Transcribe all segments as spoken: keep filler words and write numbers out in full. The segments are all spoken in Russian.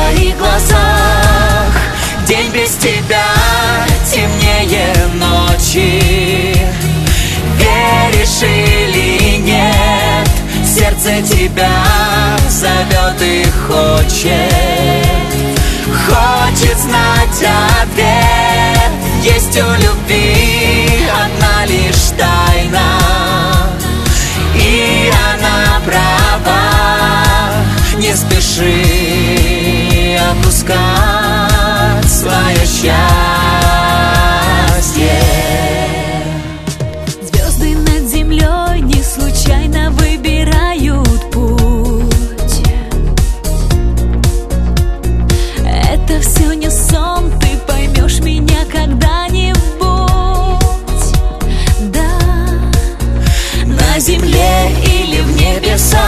твоих глазах. День без тебя темнее ночи. Веришь или нет, сердце тебя зовет и хочет. Хочет знать ответ. Есть у любви одна лишь тайна, и она права. Не спеши отпускать свое счастье. Звезды над землей не случайно выбирают путь. Это все не сон, ты поймешь меня когда-нибудь. Да, на земле или в небесах,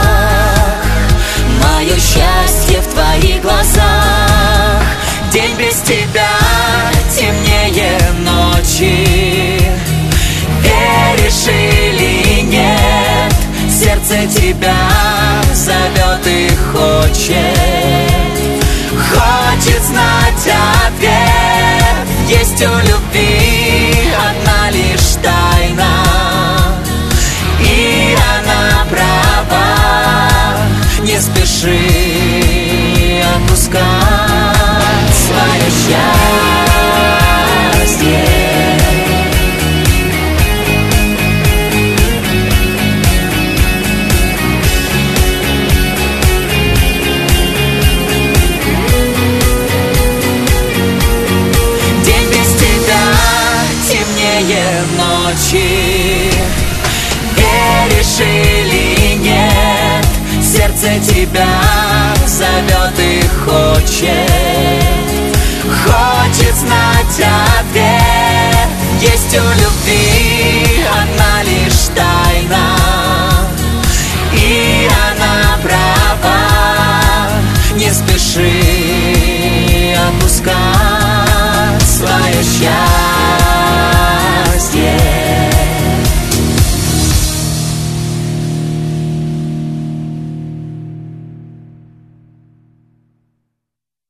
мое счастье в твоих глазах. День без тебя темнее ночи. Веришь или нет, сердце тебя зовет и хочет. Хочет знать ответ. Есть у любви одна лишь тайна, и она права. Не спеши отпускать свое счастье. День без тебя темнее ночи. Веришь или нет, сердце тебя зовет и хочет.